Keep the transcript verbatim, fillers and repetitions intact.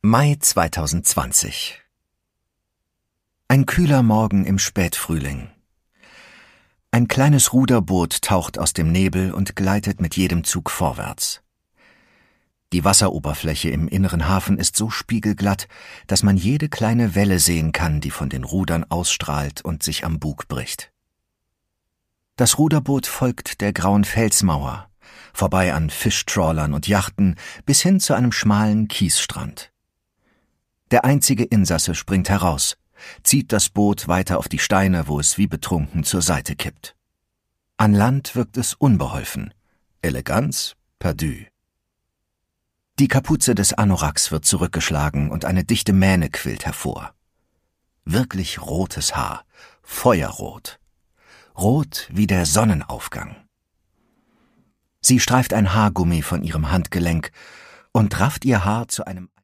Mai zweitausendzwanzig. Ein kühler Morgen im Spätfrühling. Ein kleines Ruderboot taucht aus dem Nebel und gleitet mit jedem Zug vorwärts. Die Wasseroberfläche im inneren Hafen ist so spiegelglatt, dass man jede kleine Welle sehen kann, die von den Rudern ausstrahlt und sich am Bug bricht. Das Ruderboot folgt der grauen Felsmauer, vorbei an Fischtrawlern und Yachten bis hin zu einem schmalen Kiesstrand. Der einzige Insasse springt heraus, zieht das Boot weiter auf die Steine, wo es wie betrunken zur Seite kippt. An Land wirkt es unbeholfen. Eleganz perdu. Die Kapuze des Anoraks wird zurückgeschlagen und eine dichte Mähne quillt hervor. Wirklich rotes Haar, feuerrot. Rot wie der Sonnenaufgang. Sie streift ein Haargummi von ihrem Handgelenk und rafft ihr Haar zu einem